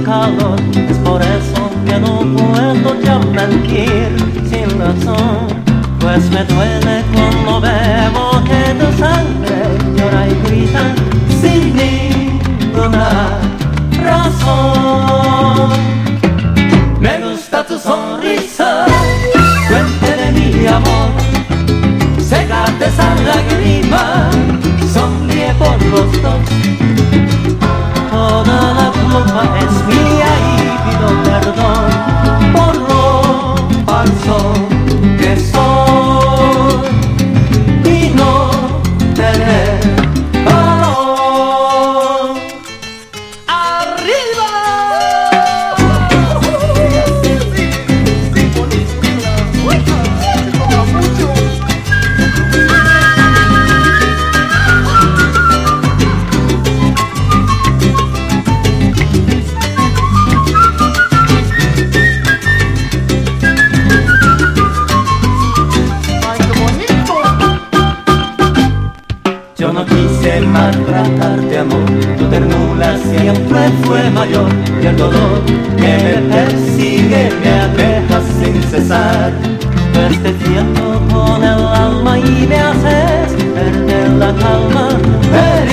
calor. Es por eso que no puedo ya mentir sin razón, pues me duele cuando veo que tu sangre llora y grita sin ninguna razón. Me gusta tu sonrisa, fuente de mi amor, secate esa lágrima, sonríe por los dos. Toda la culpa es mía y pido perdón por lo falso que soy y no tener valor. ¡Arriba! Yo no quise maltratarte, amor, tu ternura siempre fue mayor, y el dolor que me persigue me aqueja sin cesar. Pues te siento con el alma y me haces perder la calma.